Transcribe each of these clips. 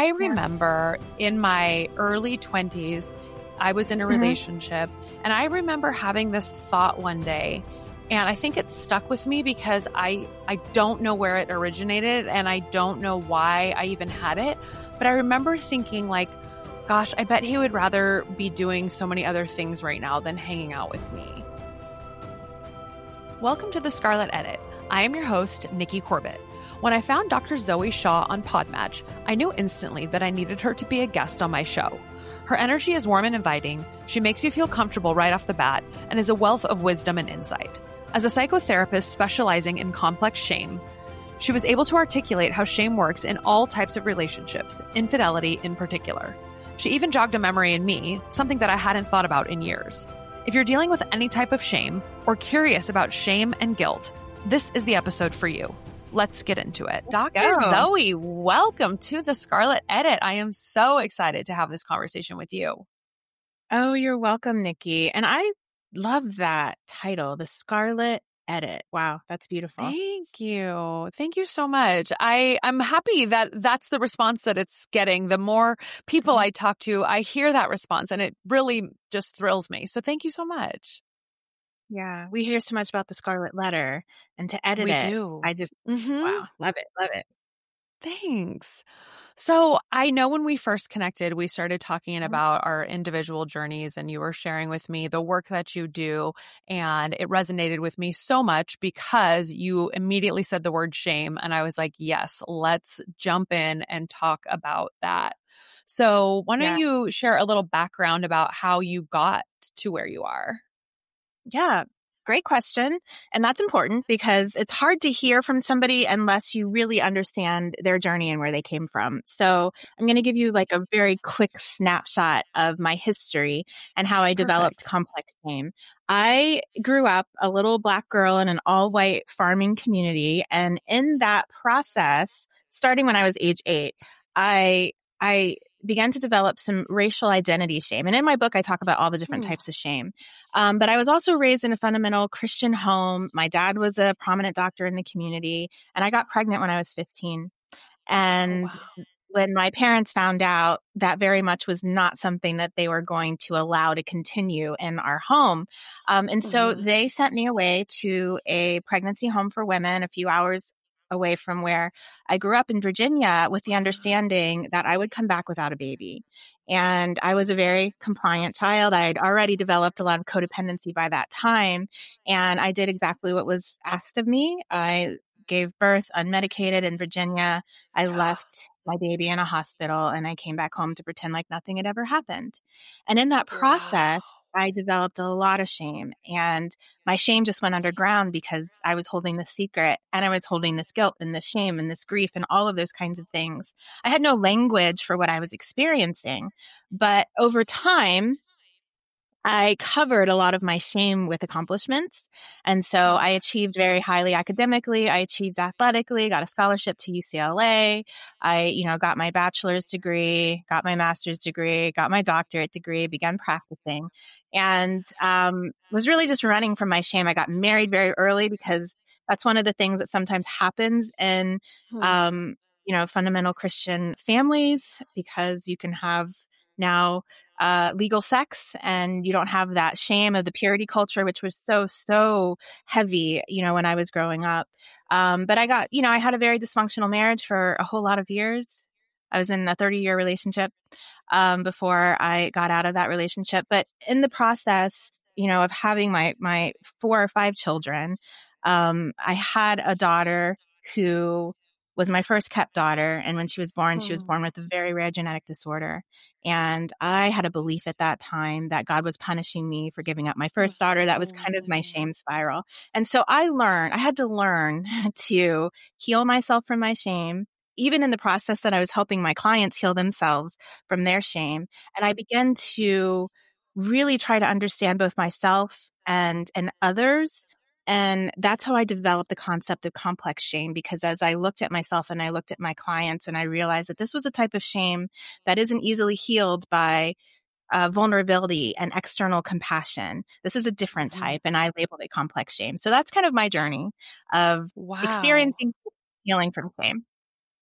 I remember in my early 20s, I was in a relationship, and I remember having this thought one day, and I think it stuck with me because I don't know where it originated, and I don't know why I even had it. But I remember thinking like, gosh, I bet he would rather be doing so many other things right now than hanging out with me. Welcome to the Scarlet Edit. I am your host, Nikki Corbett. When I found Dr. Zoe Shaw on Podmatch, I knew instantly that I needed her to be a guest on my show. Her energy is warm and inviting, she makes you feel comfortable right off the bat, and is a wealth of wisdom and insight. As a psychotherapist specializing in complex shame, she was able to articulate how shame works in all types of relationships, infidelity in particular. She even jogged a memory in me, something that I hadn't thought about in years. If you're dealing with any type of shame or curious about shame and guilt, this is the episode for you. Let's get into it. Dr. Zoe, welcome to the Scarlet Edit. I am so excited to have this conversation with you. Oh, you're welcome, Nikki. And I love that title, the Scarlet Edit. Wow, that's beautiful. Thank you. Thank you so much. I'm happy that that's the response that it's getting. The more people I talk to, I hear that response, and it really just thrills me. So thank you so much. Yeah, we hear so much about the Scarlet Letter, and to edit it, do. I just, wow, love it, love it. Thanks. So I know when we first connected, we started talking about our individual journeys, and you were sharing with me the work that you do. And it resonated with me so much because you immediately said the word shame. And I was like, yes, let's jump in and talk about that. So why don't you share a little background about how you got to where you are? Yeah, great question. And that's important because it's hard to hear from somebody unless you really understand their journey and where they came from. So I'm going to give you like a very quick snapshot of my history and how I developed complex shame. I grew up a little Black girl in an all-white farming community. And in that process, starting when I was age 8, I began to develop some racial identity shame. And in my book, I talk about all the different types of shame. But I was also raised in a fundamental Christian home. My dad was a prominent doctor in the community, and I got pregnant when I was 15. And when my parents found out, that very much was not something that they were going to allow to continue in our home. So they sent me away to a pregnancy home for women a few hours away from where I grew up in Virginia, with the understanding that I would come back without a baby. And I was a very compliant child. I had already developed a lot of codependency by that time. And I did exactly what was asked of me. I gave birth unmedicated in Virginia. I left my baby in a hospital, and I came back home to pretend like nothing had ever happened. And in that process, I developed a lot of shame, and my shame just went underground because I was holding this secret, and I was holding this guilt and this shame and this grief and all of those kinds of things. I had no language for what I was experiencing, but over time, I covered a lot of my shame with accomplishments. And so I achieved very highly academically. I achieved athletically, got a scholarship to UCLA. I, got my bachelor's degree, got my master's degree, got my doctorate degree, began practicing, and was really just running from my shame. I got married very early because that's one of the things that sometimes happens in, fundamental Christian families, because you can have now legal sex, and you don't have that shame of the purity culture, which was so heavy, when I was growing up. But I had a very dysfunctional marriage for a whole lot of years. I was in a 30-year relationship before I got out of that relationship. But in the process, of having my 4 or 5 children, I had a daughter who was my first kept daughter. And when she was born with a very rare genetic disorder. And I had a belief at that time that God was punishing me for giving up my first daughter. That was kind of my shame spiral. And so I had to learn to heal myself from my shame, even in the process that I was helping my clients heal themselves from their shame. And I began to really try to understand both myself and others. And that's how I developed the concept of complex shame, because as I looked at myself and I looked at my clients, and I realized that this was a type of shame that isn't easily healed by vulnerability and external compassion. This is a different type, and I labeled it complex shame. So that's kind of my journey of experiencing healing from shame.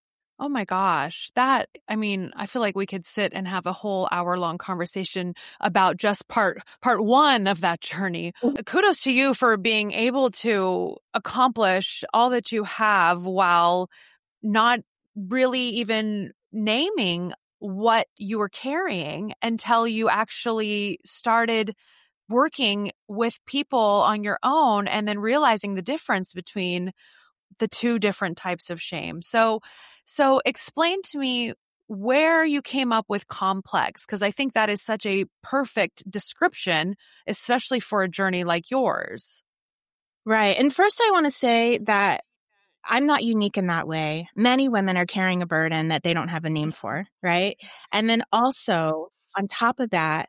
Oh my gosh. I feel like we could sit and have a whole hour-long conversation about just part one of that journey. Kudos to you for being able to accomplish all that you have while not really even naming what you were carrying until you actually started working with people on your own and then realizing the difference between the two different types of shame. So explain to me where you came up with complex, because I think that is such a perfect description, especially for a journey like yours. Right. And first, I want to say that I'm not unique in that way. Many women are carrying a burden that they don't have a name for, right? And then also, on top of that,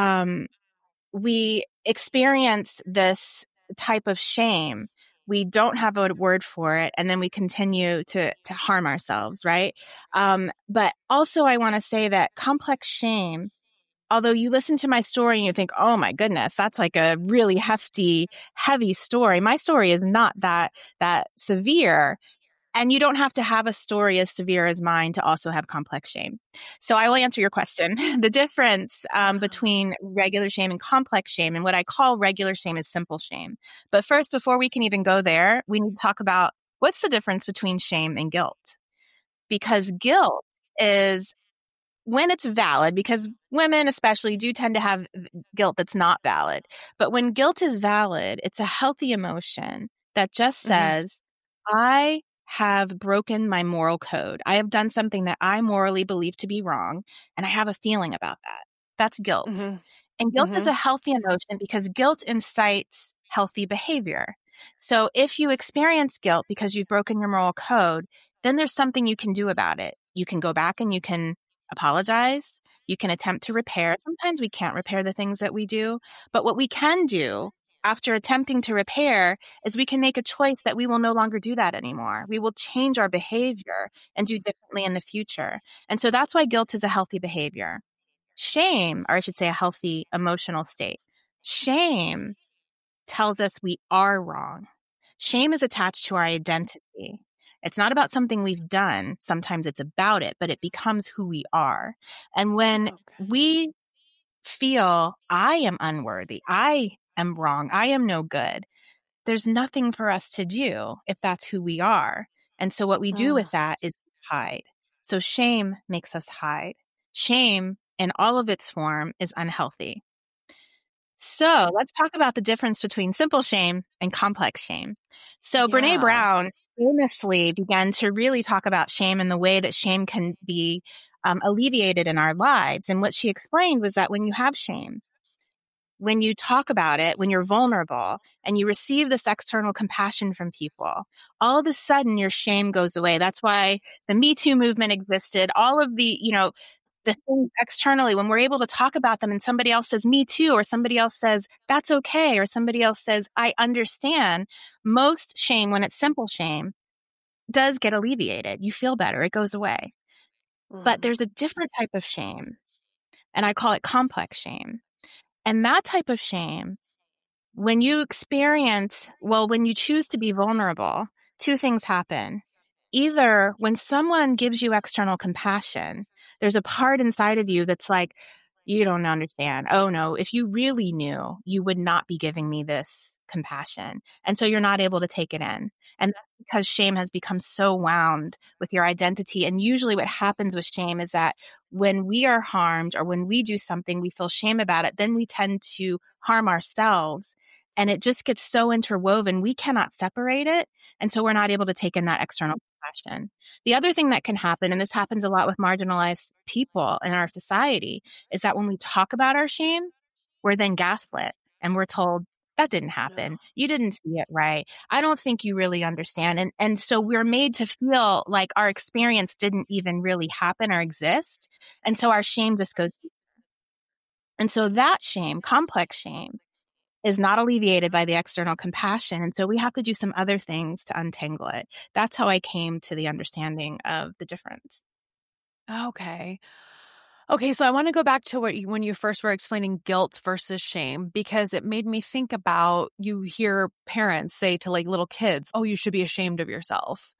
we experience this type of shame. We don't have a word for it, and then we continue to harm ourselves, right? But also, I want to say that complex shame, although you listen to my story and you think, oh my goodness, that's like a really hefty, heavy story. My story is not that severe. And you don't have to have a story as severe as mine to also have complex shame. So I will answer your question. The difference between regular shame and complex shame, and what I call regular shame is simple shame. But first, before we can even go there, we need to talk about what's the difference between shame and guilt. Because guilt is when it's valid, because women especially do tend to have guilt that's not valid. But when guilt is valid, it's a healthy emotion that just says, I have broken my moral code. I have done something that I morally believe to be wrong, and I have a feeling about that. That's guilt. And guilt is a healthy emotion because guilt incites healthy behavior. So if you experience guilt because you've broken your moral code, then there's something you can do about it. You can go back and you can apologize. You can attempt to repair. Sometimes we can't repair the things that we do, but what we can do after attempting to repair is we can make a choice that we will no longer do that anymore. We will change our behavior and do differently in the future. And so that's why guilt is a healthy behavior. Shame, or I should say a healthy emotional state. Shame tells us we are wrong. Shame is attached to our identity. It's not about something we've done. Sometimes it's about it, but it becomes who we are. And when we feel I am unworthy, I am wrong, I am no good, there's nothing for us to do if that's who we are. And so what we do with that is hide. So shame makes us hide. Shame in all of its form is unhealthy. So let's talk about the difference between simple shame and complex shame. So Brene Brown famously began to really talk about shame and the way that shame can be alleviated in our lives. And what she explained was that when you have shame, when you talk about it, when you're vulnerable and you receive this external compassion from people, all of a sudden your shame goes away. That's why the Me Too movement existed. All of the, the things externally, when we're able to talk about them and somebody else says, me too, or somebody else says, that's okay, or somebody else says, I understand, most shame, when it's simple shame, does get alleviated. You feel better. It goes away. But there's a different type of shame, and I call it complex shame. And that type of shame, when you when you choose to be vulnerable, two things happen. Either when someone gives you external compassion, there's a part inside of you that's like, you don't understand. Oh no, if you really knew, you would not be giving me this compassion. And so you're not able to take it in. And that's because shame has become so wound with your identity. And usually what happens with shame is that when we are harmed or when we do something, we feel shame about it, then we tend to harm ourselves. And it just gets so interwoven, we cannot separate it. And so we're not able to take in that external compassion. The other thing that can happen, and this happens a lot with marginalized people in our society, is that when we talk about our shame, we're then gaslit and we're told, that didn't happen. No. You didn't see it right. I don't think you really understand. And so we're made to feel like our experience didn't even really happen or exist. And so our shame just goes deeper. And so that shame, complex shame, is not alleviated by the external compassion. And so we have to do some other things to untangle it. That's how I came to the understanding of the difference. Okay, so I want to go back to when you first were explaining guilt versus shame, because it made me think about, you hear parents say to like little kids, oh, you should be ashamed of yourself.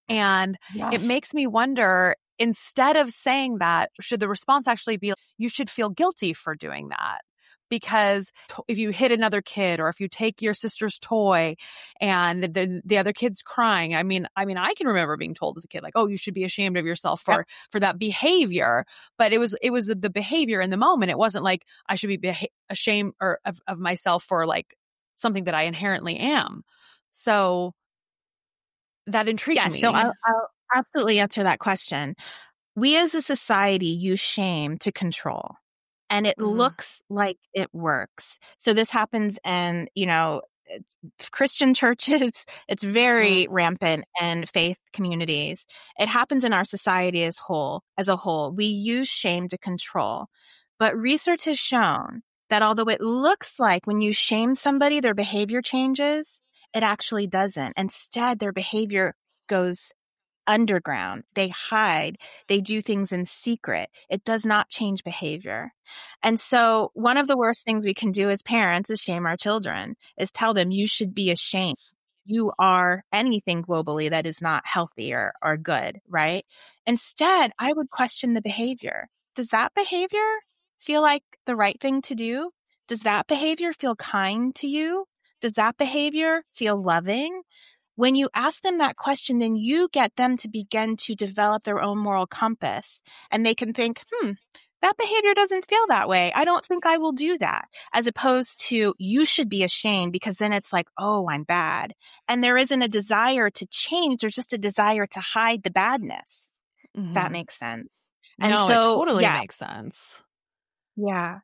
And it Yes. makes me wonder, instead of saying that, should the response actually be, you should feel guilty for doing that? Because if you hit another kid, or if you take your sister's toy and the other kid's crying, I mean, I can remember being told as a kid, like, oh, you should be ashamed of yourself for that behavior. But it was the behavior in the moment. It wasn't like I should be ashamed or of myself for like something that I inherently am. So that intrigued me. So I'll absolutely answer that question. We as a society use shame to control, and it looks like it works. So this happens in, Christian churches. It's very rampant in faith communities. It happens in our society as a whole. We use shame to control. But research has shown that although it looks like when you shame somebody, their behavior changes, it actually doesn't. Instead, their behavior goes underground. They hide. They do things in secret. It does not change behavior. And so one of the worst things we can do as parents is shame our children, is tell them you should be ashamed. You are anything globally that is not healthy or good, right? Instead, I would question the behavior. Does that behavior feel like the right thing to do? Does that behavior feel kind to you? Does that behavior feel loving? When you ask them that question, then you get them to begin to develop their own moral compass, and they can think, that behavior doesn't feel that way. I don't think I will do that. As opposed to, you should be ashamed, because then it's like, oh, I'm bad. And there isn't a desire to change. There's just a desire to hide the badness. If that makes sense. And no, so, it totally makes sense. Yeah.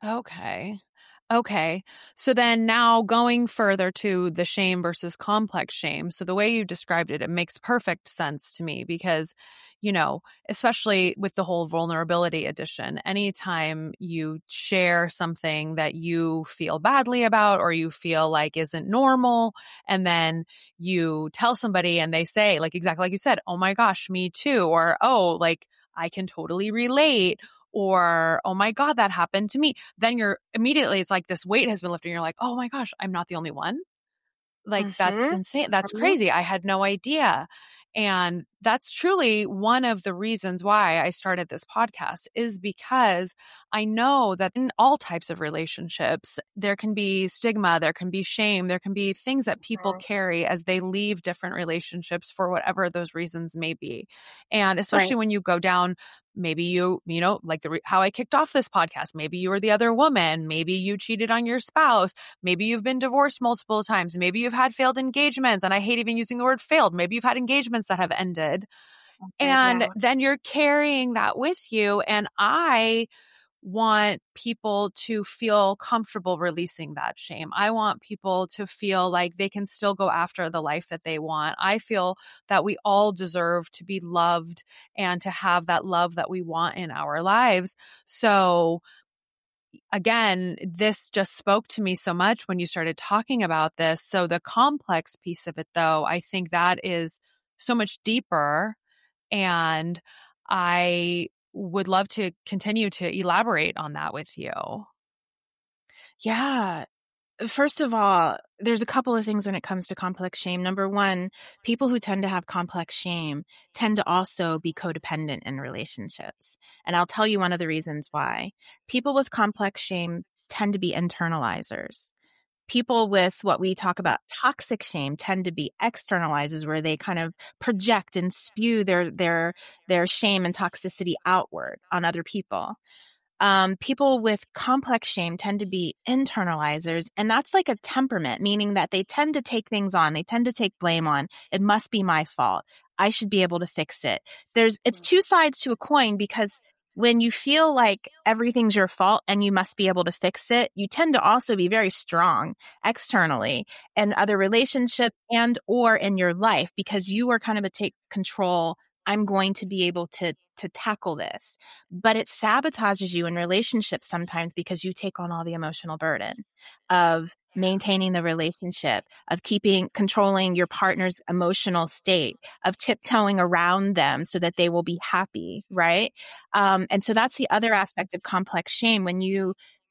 Okay. So then now going further to the shame versus complex shame. So the way you described it, it makes perfect sense to me because, especially with the whole vulnerability edition, anytime you share something that you feel badly about or you feel like isn't normal, and then you tell somebody and they say, like, exactly like you said, oh my gosh, me too. Or, oh, like, I can totally relate. Or, oh my God, that happened to me. Then it's like this weight has been lifted. And you're like, oh my gosh, I'm not the only one. Like, that's insane. That's crazy. I had no idea. And that's truly one of the reasons why I started this podcast, is because I know that in all types of relationships, there can be stigma, there can be shame, there can be things that people carry as they leave different relationships for whatever those reasons may be. And especially when you go down, maybe like how I kicked off this podcast, maybe you were the other woman, maybe you cheated on your spouse, maybe you've been divorced multiple times, maybe you've had failed engagements, and I hate even using the word failed, maybe you've had engagements that have ended. And then you're carrying that with you. And I want people to feel comfortable releasing that shame. I want people to feel like they can still go after the life that they want. I feel that we all deserve to be loved and to have that love that we want in our lives. So again, this just spoke to me so much when you started talking about this. So the complex piece of it, though, I think that is so much deeper. And I would love to continue to elaborate on that with you. Yeah. First of all, there's a couple of things when it comes to complex shame. Number one, people who tend to have complex shame tend to also be codependent in relationships. And I'll tell you one of the reasons why. People with complex shame tend to be internalizers. People with what we talk about toxic shame tend to be externalizers, where they kind of project and spew their shame and toxicity outward on other people. People with complex shame tend to be internalizers, and that's like a temperament, meaning that they tend to take things on. They tend to take blame on. It must be my fault. I should be able to fix it. It's two sides to a coin, because when you feel like everything's your fault and you must be able to fix it, you tend to also be very strong externally in other relationships and or in your life, because you are kind of a take control. I'm going to be able to tackle this. But it sabotages you in relationships sometimes, because you take on all the emotional burden of maintaining the relationship, of controlling your partner's emotional state, of tiptoeing around them so that they will be happy, right? And so that's the other aspect of complex shame. When you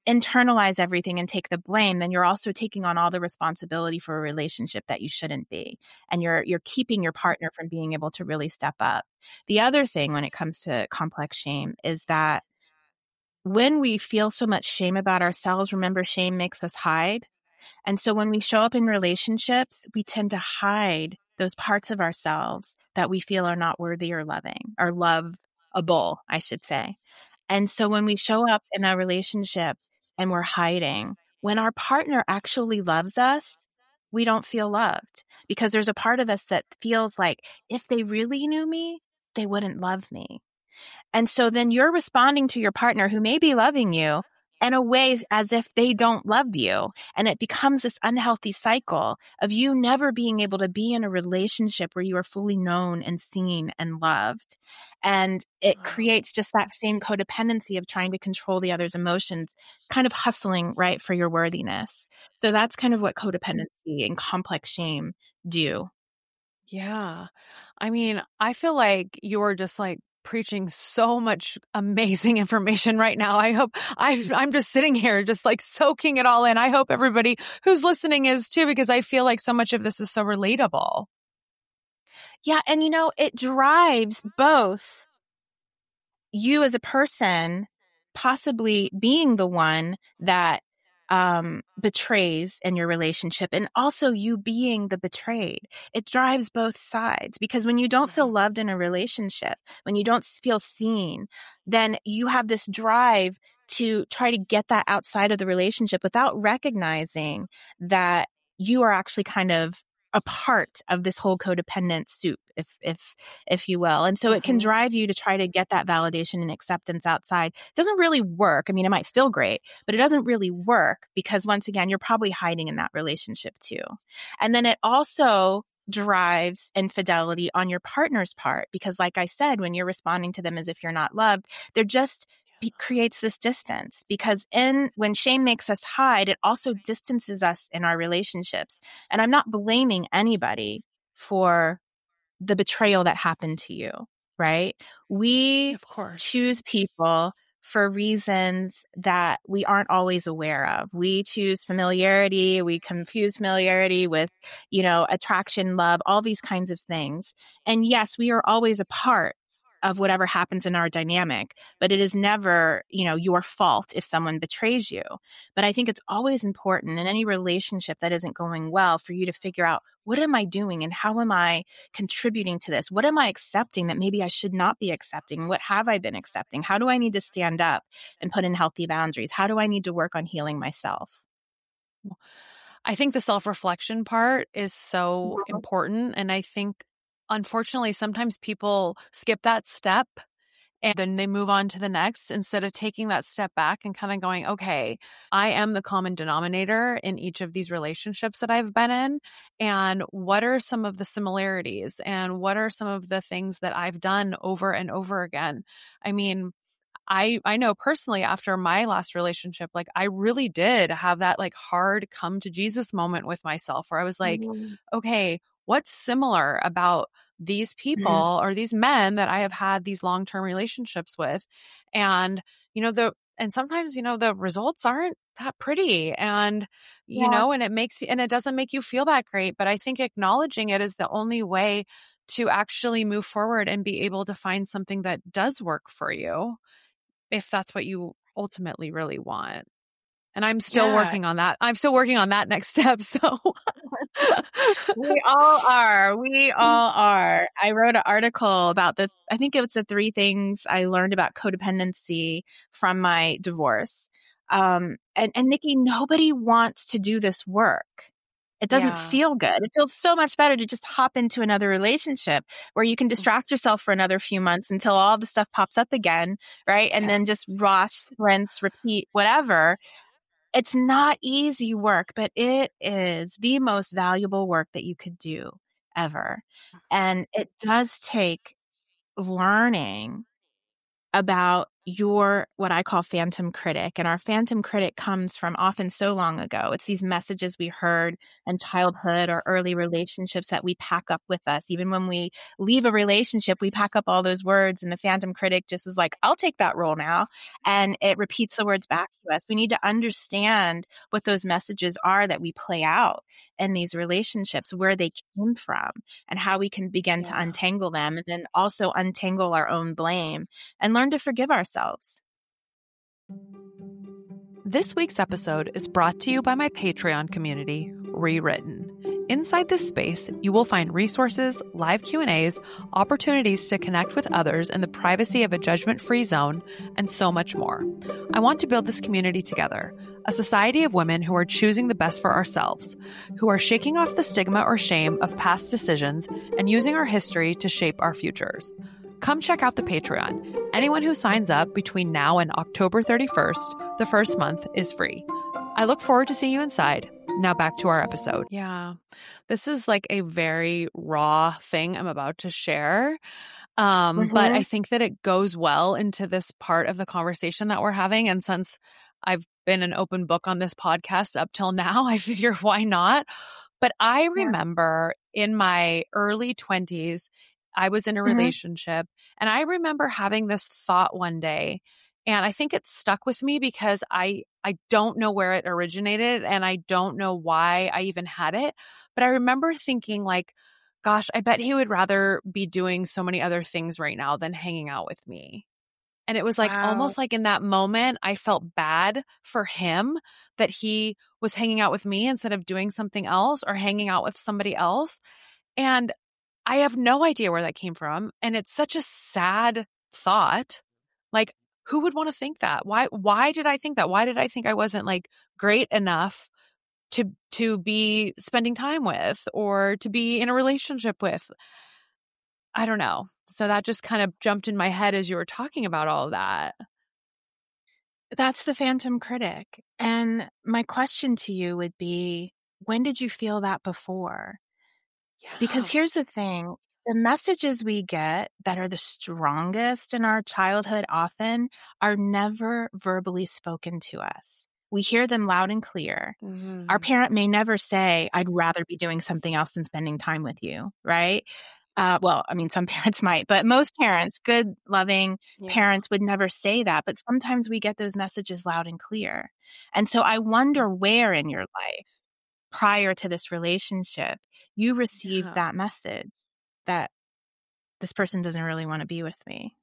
internalize everything and take the blame, then you're also taking on all the responsibility for a relationship that you shouldn't be. And you're keeping your partner from being able to really step up. The other thing when it comes to complex shame is that when we feel so much shame about ourselves, remember, shame makes us hide. And so when we show up in relationships, we tend to hide those parts of ourselves that we feel are not worthy or loving, or lovable, I should say. And so when we show up in a relationship and we're hiding, when our partner actually loves us, we don't feel loved, because there's a part of us that feels like if they really knew me, they wouldn't love me. And so then you're responding to your partner who may be loving you in a way as if they don't love you. And it becomes this unhealthy cycle of you never being able to be in a relationship where you are fully known and seen and loved. And it creates just that same codependency of trying to control the other's emotions, kind of hustling, right, for your worthiness. So that's kind of what codependency and complex shame do. Yeah. I mean, I feel like you're just like preaching so much amazing information right now. I'm just sitting here just like soaking it all in. I hope everybody who's listening is too, because I feel like so much of this is so relatable. Yeah. And it drives both you as a person possibly being the one that betrays in your relationship, and also you being the betrayed. It drives both sides, because when you don't feel loved in a relationship, when you don't feel seen, then you have this drive to try to get that outside of the relationship without recognizing that you are actually kind of a part of this whole codependent soup, if you will. And so it can drive you to try to get that validation and acceptance outside. It doesn't really work. I mean, it might feel great, but it doesn't really work, because once again, you're probably hiding in that relationship too. And then it also drives infidelity on your partner's part, because like I said, when you're responding to them as if you're not loved, they're just creates this distance, because when shame makes us hide, it also distances us in our relationships. And I'm not blaming anybody for the betrayal that happened to you, right? We Of course choose people for reasons that we aren't always aware of. We choose familiarity. We confuse familiarity with, attraction, love, all these kinds of things. And yes, we are always a part of whatever happens in our dynamic, but it is never, your fault if someone betrays you. But I think it's always important in any relationship that isn't going well for you to figure out, what am I doing and how am I contributing to this? What am I accepting that maybe I should not be accepting? What have I been accepting? How do I need to stand up and put in healthy boundaries? How do I need to work on healing myself? I think the self-reflection part is so important. And I think, unfortunately, sometimes people skip that step and then they move on to the next instead of taking that step back and kind of going, okay, I am the common denominator in each of these relationships that I've been in. And what are some of the similarities? And what are some of the things that I've done over and over again? I mean, I know personally after my last relationship, like I really did have that like hard come to Jesus moment with myself where I was like, okay, what's similar about these people or these men that I have had these long-term relationships with? And, and sometimes, the results aren't that pretty and, and it doesn't make you feel that great. But I think acknowledging it is the only way to actually move forward and be able to find something that does work for you, if that's what you ultimately really want. And I'm still working on that. I'm still working on that next step. So we all are. We all are. I wrote an article about I think it was the 3 things I learned about codependency from my divorce. And Nikki, nobody wants to do this work. It doesn't feel good. It feels so much better to just hop into another relationship where you can distract yourself for another few months until all the stuff pops up again, right? And then just wash, rinse, repeat, whatever. It's not easy work, but it is the most valuable work that you could do ever. And it does take learning about your what I call phantom critic. And our phantom critic comes from often so long ago. It's these messages we heard in childhood or early relationships that we pack up with us. Even when we leave a relationship, we pack up all those words, and the phantom critic just is like, I'll take that role now. And it repeats the words back to us. We need to understand what those messages are that we play out in these relationships, where they came from, and how we can begin to untangle them, and then also untangle our own blame and learn to forgive ourselves. This week's episode is brought to you by my Patreon community, Rewritten. Inside this space, you will find resources, live Q&As, opportunities to connect with others in the privacy of a judgment-free zone, and so much more. I want to build this community together, a society of women who are choosing the best for ourselves, who are shaking off the stigma or shame of past decisions and using our history to shape our futures. Come check out the Patreon. Anyone who signs up between now and October 31st, the first month, is free. I look forward to seeing you inside. Now back to our episode. Yeah, this is like a very raw thing I'm about to share. But I think that it goes well into this part of the conversation that we're having. And since I've been an open book on this podcast up till now, I figure why not? But I remember in my early 20s, I was in a relationship, and I remember having this thought one day, and I think it stuck with me because I don't know where it originated, and I don't know why I even had it. But I remember thinking like, gosh, I bet he would rather be doing so many other things right now than hanging out with me. And it was like almost like in that moment, I felt bad for him that he was hanging out with me instead of doing something else or hanging out with somebody else. And I have no idea where that came from. And it's such a sad thought. Like, who would want to think that? Why did I think that? Why did I think I wasn't like great enough to be spending time with or to be in a relationship with? I don't know. So that just kind of jumped in my head as you were talking about all of that. That's the phantom critic. And my question to you would be, when did you feel that before? Because here's the thing, the messages we get that are the strongest in our childhood often are never verbally spoken to us. We hear them loud and clear. Our parent may never say, I'd rather be doing something else than spending time with you, right? Well, I mean, some parents might, but most parents, good, loving parents would never say that. But sometimes we get those messages loud and clear. And so I wonder where in your life, prior to this relationship, you received that message that this person doesn't really want to be with me.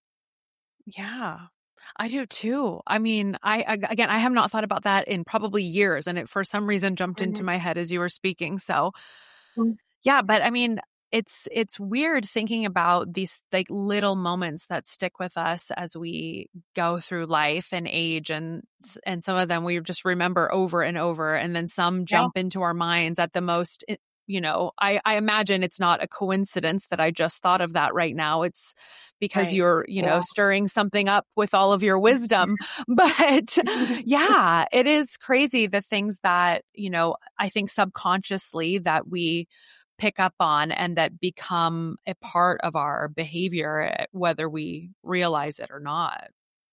Yeah, I do too. I mean, I have not thought about that in probably years, and it for some reason jumped into my head as you were speaking. So yeah, but I mean, it's weird thinking about these like little moments that stick with us as we go through life and age, and some of them we just remember over and over, and then some jump into our minds at the most. You know, I imagine it's not a coincidence that I just thought of that right now. It's because you're, you know, stirring something up with all of your wisdom. But yeah, it is crazy the things that, you know, I think subconsciously that we pick up on and that become a part of our behavior, whether we realize it or not.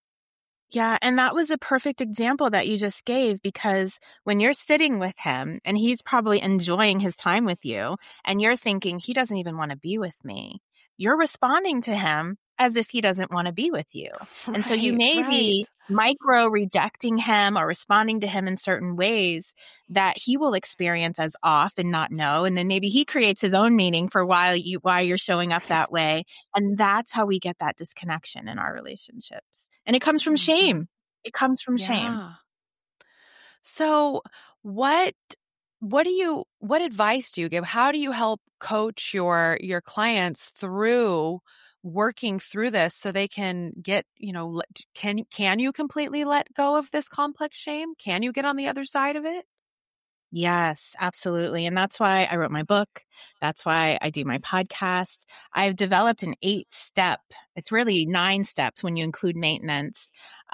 Yeah. And that was a perfect example that you just gave, because when you're sitting with him and he's probably enjoying his time with you and you're thinking, he doesn't even want to be with me, you're responding to him as if he doesn't want to be with you. And so you may be micro rejecting him or responding to him in certain ways that he will experience as off and not know. And then maybe he creates his own meaning for why you're showing up that way. And that's how we get that disconnection in our relationships. And it comes from shame. It comes from shame. So what advice do you give? How do you help coach your clients through working through this so they can get, you know, can you completely let go of this complex shame? Can you get on the other side of it? Yes, absolutely. And that's why I wrote my book. That's why I do my podcast. I've developed an 8-step, it's really 9 steps when you include maintenance,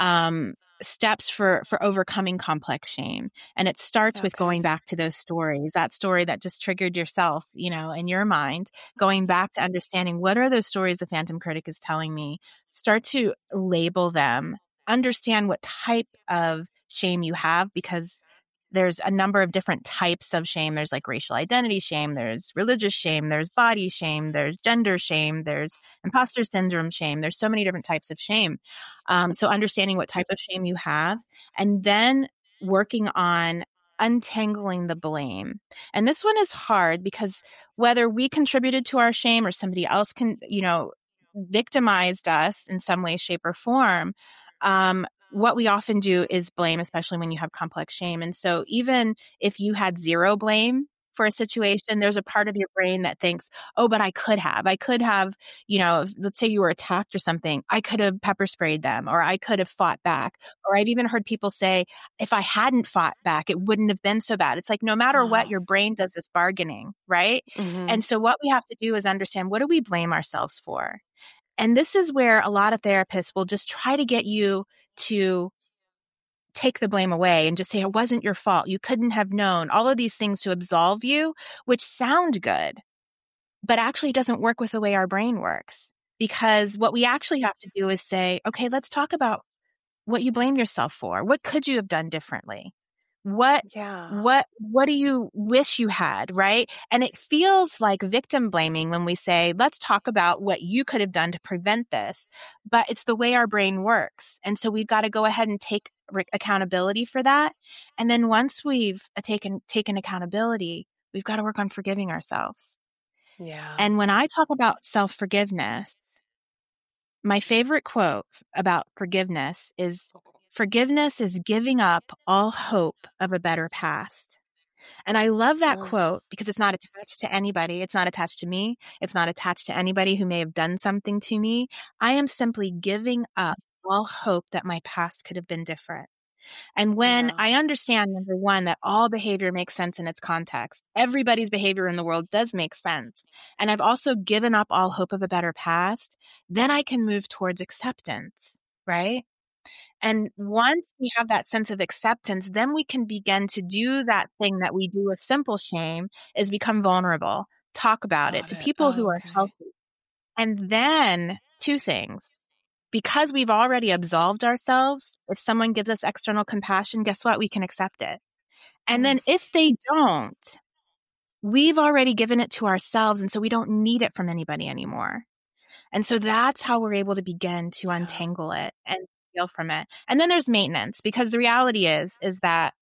steps for overcoming complex shame. And it starts with going Okay. back to those stories, that story that just triggered yourself, in your mind, going back to understanding what are those stories the phantom critic is telling me. Start to label them, understand what type of shame you have, because there's a number of different types of shame. There's like racial identity shame, there's religious shame, there's body shame, there's gender shame, there's imposter syndrome shame. There's so many different types of shame. So understanding what type of shame you have, and then working on untangling the blame. And this one is hard because whether we contributed to our shame or somebody else victimized us in some way, shape, or form, what we often do is blame, especially when you have complex shame. And so even if you had zero blame for a situation, there's a part of your brain that thinks, oh, but I could have, let's say you were attacked or something, I could have pepper sprayed them, or I could have fought back. Or I've even heard people say, if I hadn't fought back, it wouldn't have been so bad. It's like, no matter what, Wow. your brain does this bargaining, right? Mm-hmm. And so what we have to do is understand, what do we blame ourselves for? And this is where a lot of therapists will just try to get you to take the blame away and just say, it wasn't your fault. You couldn't have known. All of these things to absolve you, which sound good, but actually doesn't work with the way our brain works. Because what we actually have to do is say, okay, let's talk about what you blame yourself for. What could you have done differently? What Yeah. what do you wish you had, right? And it feels like victim blaming when we say, let's talk about what you could have done to prevent this. But it's the way our brain works. And so we've got to go ahead and take accountability for that. And then once we've taken accountability, we've got to work on forgiving ourselves. Yeah. And when I talk about self-forgiveness, my favorite quote about forgiveness is, forgiveness is giving up all hope of a better past. And I love that Mm. quote because it's not attached to anybody. It's not attached to me. It's not attached to anybody who may have done something to me. I am simply giving up all hope that my past could have been different. And when Yeah. I understand, number one, that all behavior makes sense in its context, everybody's behavior in the world does make sense, and I've also given up all hope of a better past, then I can move towards acceptance, right? And once we have that sense of acceptance, then we can begin to do that thing that we do with simple shame, is become vulnerable, talk about it Got to it. people who are Okay. healthy. And then two things. Because we've already absolved ourselves, if someone gives us external compassion, guess what? We can accept it. And Mm. then if they don't, we've already given it to ourselves. And so we don't need it from anybody anymore. And so that's how we're able to begin to Yeah. untangle it and heal from it. And then there's maintenance, because the reality is that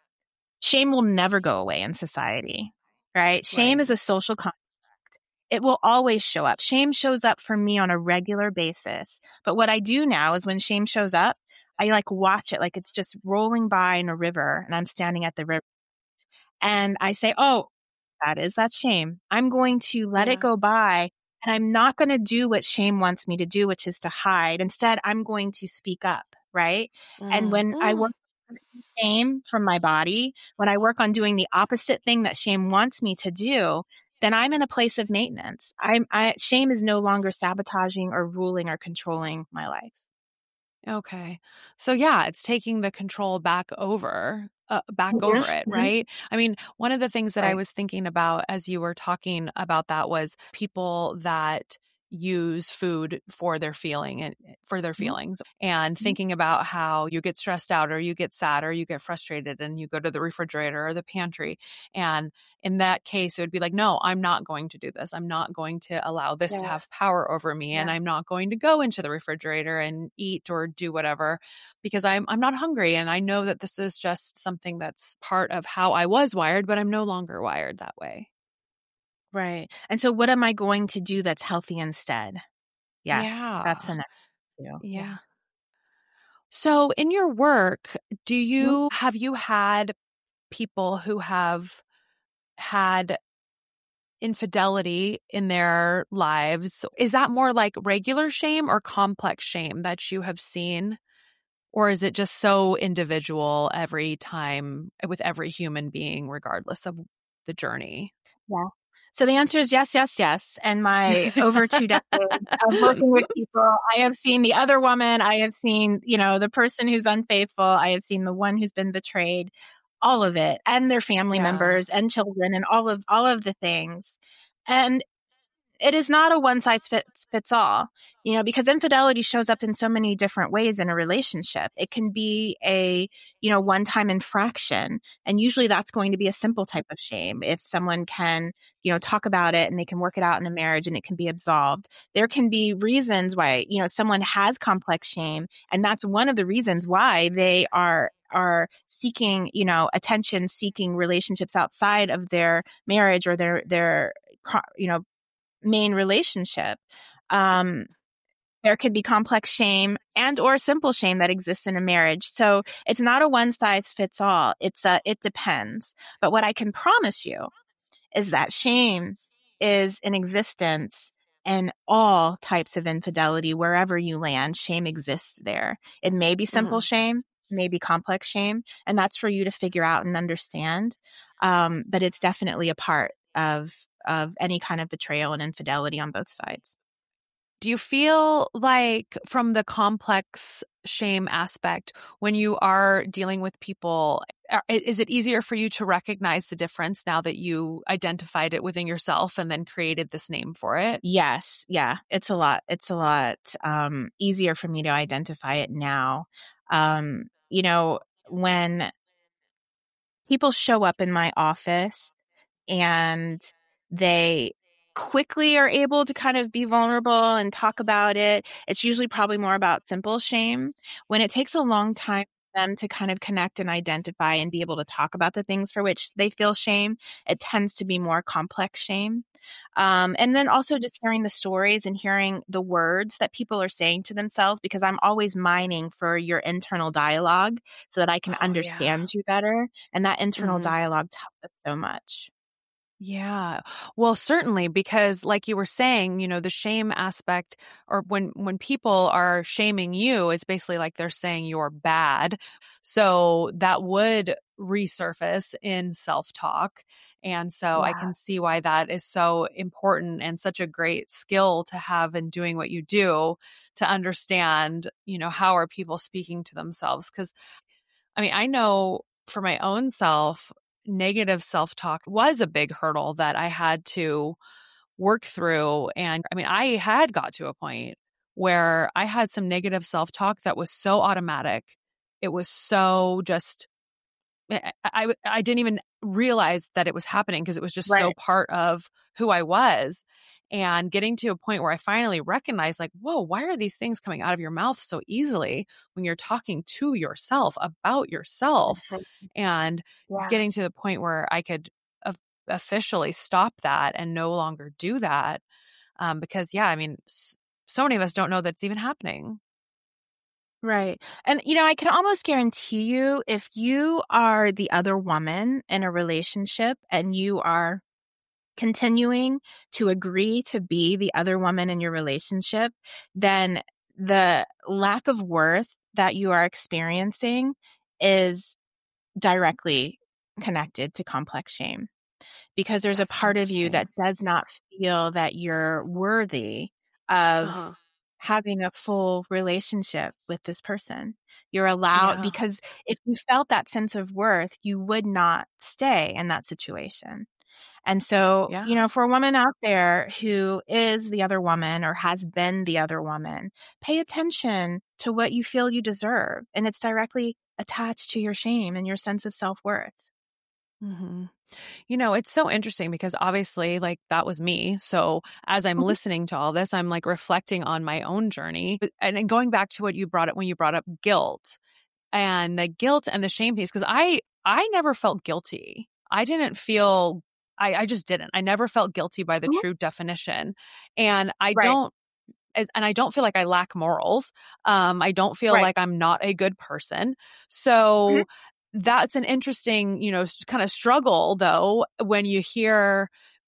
shame will never go away in society, right? Shame Right. is a social construct. It will always show up. Shame shows up for me on a regular basis. But what I do now is when shame shows up, I like watch it like it's just rolling by in a river and I'm standing at the river and I say, oh, that's shame. I'm going to let it Yeah. go by, and I'm not going to do what shame wants me to do, which is to hide. Instead, I'm going to speak up, right? And Mm. when I Mm. work on shame from my body, when I work on doing the opposite thing that shame wants me to do, then I'm in a place of maintenance. Shame is no longer sabotaging or ruling or controlling my life. Okay. So yeah, it's taking the control back Mhm, over it, mhm. right? I mean, one of the things that I Right. was thinking about as you were talking about that was people that use food for their feeling and for their Mhm, feelings, and mhm. thinking about how you get stressed out or you get sad or you get frustrated and you go to the refrigerator or the pantry. And in that case, it would be like, no, I'm not going to do this. I'm not going to allow this to have Yes. power over me. And Yeah. I'm not going to go into the refrigerator and eat or do whatever because I'm not hungry. And I know that this is just something that's part of how I was wired, but I'm no longer wired that way. Right. And so what am I going to do that's healthy instead? Yes, that's Yeah. the next too. Yeah. Yeah. So in your work, Mhm. have you had people who have had infidelity in their lives? Is that more like regular shame or complex shame that you have seen? Or is it just so individual every time with every human being, regardless of the journey? Yeah. So the answer is yes, yes, yes. And my over 2 decades of working with people, I have seen the other woman. I have seen, the person who's unfaithful. I have seen the one who's been betrayed, all of it, and their family Yeah. members and children and all of the things. And it is not a one size fits all, because infidelity shows up in so many different ways in a relationship. It can be a, one time infraction. And usually that's going to be a simple type of shame. If someone can, talk about it and they can work it out in a marriage and it can be absolved. There can be reasons why, someone has complex shame. And that's one of the reasons why they are seeking, attention, seeking relationships outside of their marriage or their main relationship. There could be complex shame and or simple shame that exists in a marriage. So it's not a one size fits all. It depends. But what I can promise you is that shame is in existence in all types of infidelity. Wherever you land, shame exists there. It may be simple shame, may be complex shame, and that's for you to figure out and understand. But it's definitely a part of any kind of betrayal and infidelity on both sides. Do you feel like from the complex shame aspect, when you are dealing with people, is it easier for you to recognize the difference now that you identified it within yourself and then created this name for it? Yes. Yeah. It's a lot easier for me to identify it now. When people show up in my office and they quickly are able to kind of be vulnerable and talk about it, it's usually probably more about simple shame. When it takes a long time for them to kind of connect and identify and be able to talk about the things for which they feel shame, it tends to be more complex shame. And then also just hearing the stories and hearing the words that people are saying to themselves, because I'm always mining for your internal dialogue so that I can understand you better. And that internal dialogue tells us so much. Yeah. Well, certainly, because like you were saying, the shame aspect, or when people are shaming you, it's basically like they're saying you're bad. So that would resurface in self-talk. And so I can see why that is so important and such a great skill to have in doing what you do, to understand, how are people speaking to themselves? Because I know for my own self, negative self-talk was a big hurdle that I had to work through. And I had got to a point where I had some negative self-talk that was so automatic. It was so just, I didn't even realize that it was happening because it was just so part of who I was. And getting to a point where I finally recognized, like, whoa, why are these things coming out of your mouth so easily when you're talking to yourself about yourself? And getting to the point where I could officially stop that and no longer do that. Because, so many of us don't know that's even happening. Right. And, I can almost guarantee you, if you are the other woman in a relationship and you are continuing to agree to be the other woman in your relationship, then the lack of worth that you are experiencing is directly connected to complex shame, because there's That's a part of you that does not feel that you're worthy of having a full relationship with this person. You're allowed, because if you felt that sense of worth, you would not stay in that situation. And so, for a woman out there who is the other woman or has been the other woman, pay attention to what you feel you deserve. And it's directly attached to your shame and your sense of self-worth. It's so interesting because obviously, like, that was me. So as I'm listening to all this, I'm like reflecting on my own journey. And then going back to what you brought up when you brought up guilt and the guilt and the shame piece, because I never felt guilty. I didn't feel, I just didn't. I never felt guilty by the true definition. And I don't feel like I lack morals. I don't feel like I'm not a good person. So that's an interesting, kind of struggle, though, when you hear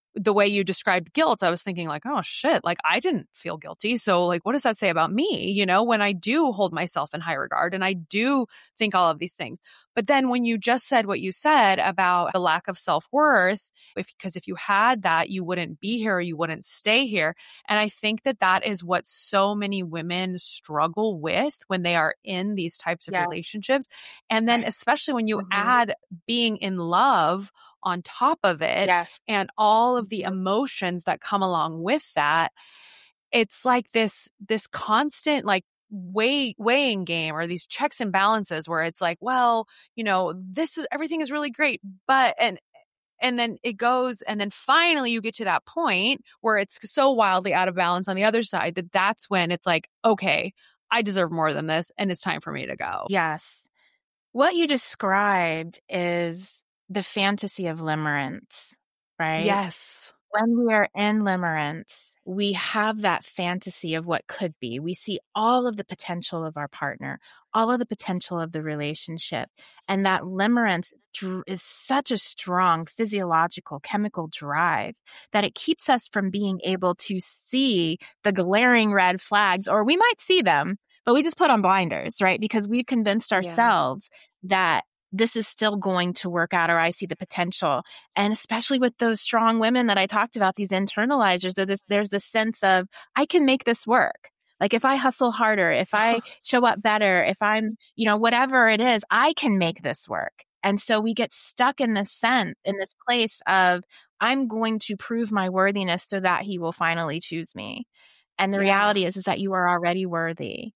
the way you described guilt, I was thinking like, oh shit, like I didn't feel guilty. So like, what does that say about me? You know, when I do hold myself in high regard and I do think all of these things. But then when you just said what you said about the lack of self-worth, because if you had that, you wouldn't be here, or you wouldn't stay here. And I think that that is what so many women struggle with when they are in these types of relationships. And then especially when you add being in love on top of it and all of the emotions that come along with that, it's like this constant like weighing game, or these checks and balances where it's like, well, you know, everything is really great, but and then it goes, and then finally you get to that point where it's so wildly out of balance on the other side that's when it's like, okay, I deserve more than this and it's time for me to go. Yes. What you described is the fantasy of limerence, right? Yes. When we are in limerence, we have that fantasy of what could be. We see all of the potential of our partner, all of the potential of the relationship. And that limerence is such a strong physiological, chemical drive that it keeps us from being able to see the glaring red flags, or we might see them, but we just put on blinders, right? Because we've convinced ourselves that this is still going to work out, or I see the potential. And especially with those strong women that I talked about, these internalizers, there's this sense of, I can make this work. Like if I hustle harder, if I show up better, if I'm, you know, whatever it is, I can make this work. And so we get stuck in this place of, I'm going to prove my worthiness so that he will finally choose me. And the reality is that you are already worthy,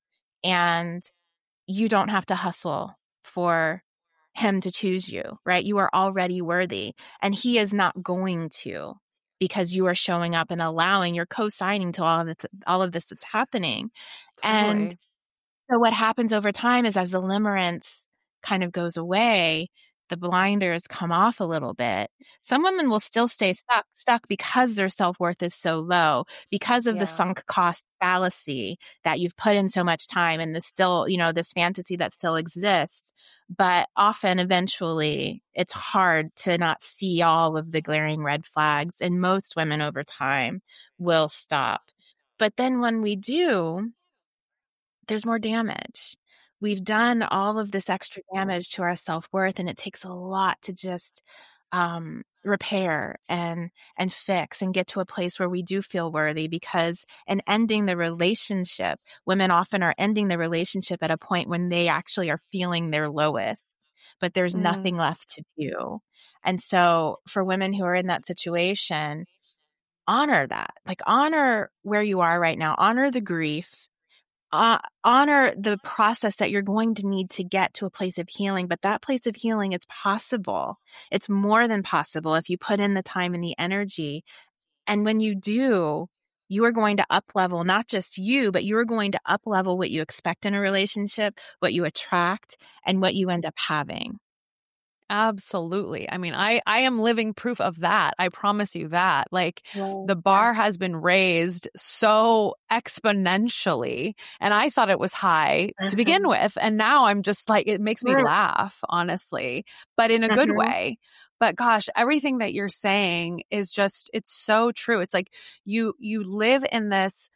and you don't have to hustle for him to choose you, right? You are already worthy, and he is not going to, because you are showing up and allowing, you're co-signing to all of this that's happening. Totally. And so what happens over time is, as the limerence kind of goes away, the blinders come off a little bit. Some women will still stay stuck because their self-worth is so low, because of the sunk cost fallacy that you've put in so much time, and this still, you know, this fantasy that still exists. But often, eventually, it's hard to not see all of the glaring red flags, and most women over time will stop. But then when we do, there's more damage. We've done all of this extra damage to our self-worth, and it takes a lot to just repair and fix and get to a place where we do feel worthy. Because in ending the relationship, women often are ending the relationship at a point when they actually are feeling their lowest, but there's nothing left to do. And so for women who are in that situation, honor that. Like, honor where you are right now, honor the grief. Honor the process that you're going to need to get to a place of healing. But that place of healing, it's possible. It's more than possible if you put in the time and the energy. And when you do, you are going to up level, not just you, but you are going to up level what you expect in a relationship, what you attract, and what you end up having. Absolutely. I mean, I am living proof of that. I promise you that. Like, the bar has been raised so exponentially, and I thought it was high to begin with. And now I'm just like, it makes me laugh, honestly, but in a good way. But gosh, everything that you're saying is just, it's so true. It's like you live in this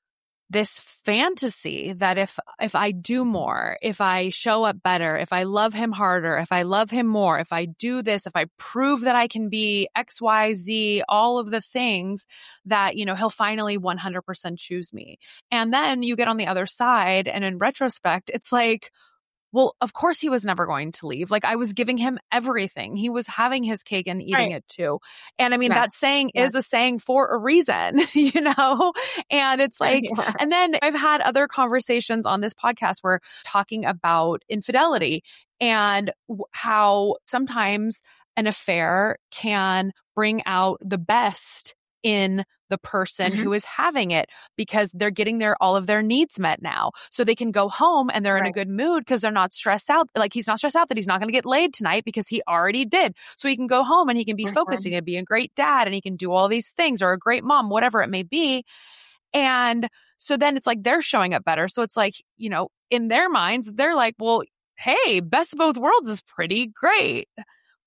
fantasy that if I do more, if I show up better, if I love him harder, if I love him more, if I do this, if I prove that I can be X, Y, Z, all of the things, that, you know, he'll finally 100% choose me. And then you get on the other side, and in retrospect, it's like, well, of course he was never going to leave. Like, I was giving him everything. He was having his cake and eating it too. And I mean, that saying is a saying for a reason, you know? And it's like, and then I've had other conversations on this podcast where talking about infidelity and how sometimes an affair can bring out the best in the person who is having it, because they're getting all of their needs met now. So they can go home and they're in a good mood because they're not stressed out. Like, he's not stressed out that he's not going to get laid tonight because he already did. So he can go home and he can be focused. He can be a great dad and he can do all these things, or a great mom, whatever it may be. And so then it's like they're showing up better. So it's like, you know, in their minds, they're like, well, hey, best of both worlds is pretty great.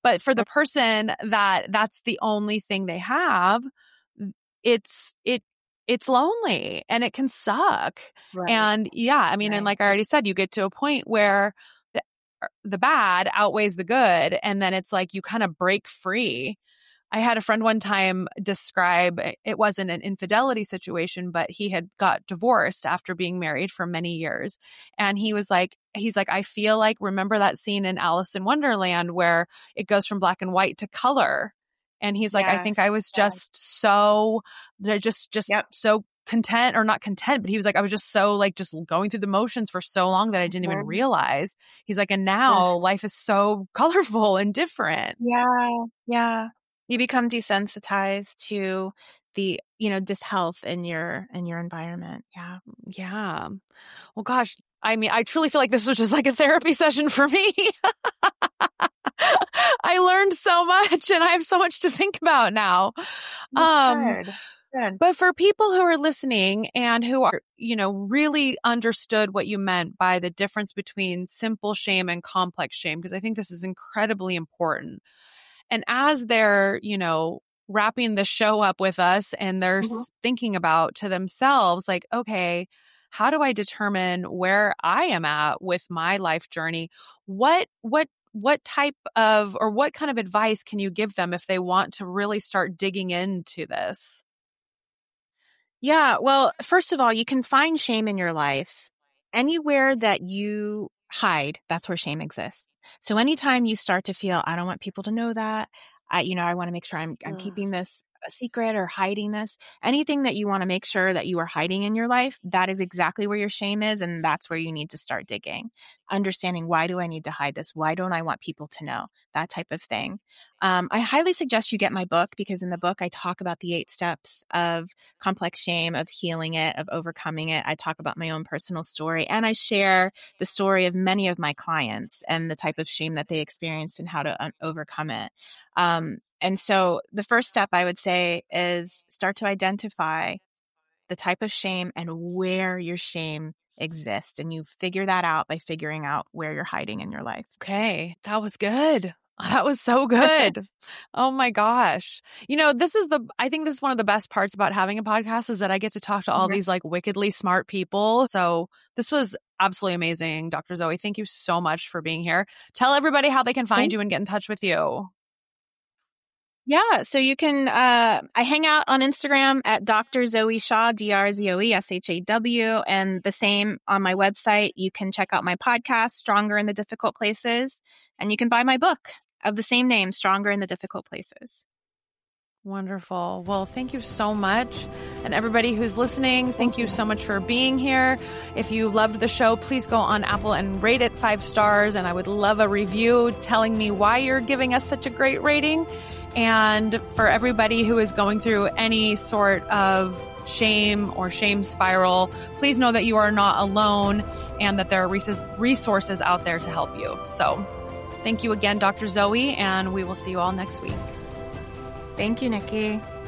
But for the person that's the only thing they have, it's lonely and it can suck. Right. And and like I already said, you get to a point where the bad outweighs the good. And then it's like you kind of break free. I had a friend one time describe, it wasn't an infidelity situation, but he had got divorced after being married for many years. And he's like, I feel like, remember that scene in Alice in Wonderland where it goes from black and white to color? And he's like, I think I was just so, so content, or not content, but he was like, I was just so like just going through the motions for so long that I didn't even realize. He's like, and now life is so colorful and different. Yeah. You become desensitized to the, dishealth in your environment. Yeah. Yeah. Well, gosh, I mean, I truly feel like this was just like a therapy session for me. I learned so much and I have so much to think about now. Good. But for people who are listening and who are, really understood what you meant by the difference between simple shame and complex shame, because I think this is incredibly important. And as they're, wrapping the show up with us and they're thinking about to themselves, like, okay, how do I determine where I am at with my life journey? What type of, or what kind of advice can you give them if they want to really start digging into this? Yeah. Well, first of all, you can find shame in your life anywhere that you hide. That's where shame exists. So anytime you start to feel, I don't want people to know that, I want to make sure I'm keeping this a secret or hiding this, anything that you want to make sure that you are hiding in your life, that is exactly where your shame is. And that's where you need to start digging, understanding, why do I need to hide this? Why don't I want people to know? That type of thing. I highly suggest you get my book, because in the book, I talk about the 8 steps of complex shame, of healing it, of overcoming it. I talk about my own personal story, and I share the story of many of my clients and the type of shame that they experienced and how to overcome it. And so the first step I would say is start to identify the type of shame and where your shame exists. And you figure that out by figuring out where you're hiding in your life. Okay. That was good. That was so good. Oh my gosh. I think this is one of the best parts about having a podcast, is that I get to talk to all these like wickedly smart people. So this was absolutely amazing, Dr. Zoe. Thank you so much for being here. Tell everybody how they can find you and get in touch with you. Yeah. So you can, I hang out on Instagram at Dr. Zoe Shaw, DrZoeShaw, and the same on my website. You can check out my podcast, Stronger in the Difficult Places, and you can buy my book of the same name, Stronger in the Difficult Places. Wonderful. Well, thank you so much. And everybody who's listening, thank you so much for being here. If you loved the show, please go on Apple and rate it 5 stars. And I would love a review telling me why you're giving us such a great rating. And for everybody who is going through any sort of shame or shame spiral, please know that you are not alone and that there are resources out there to help you. So thank you again, Dr. Zoe, and we will see you all next week. Thank you, Nikki.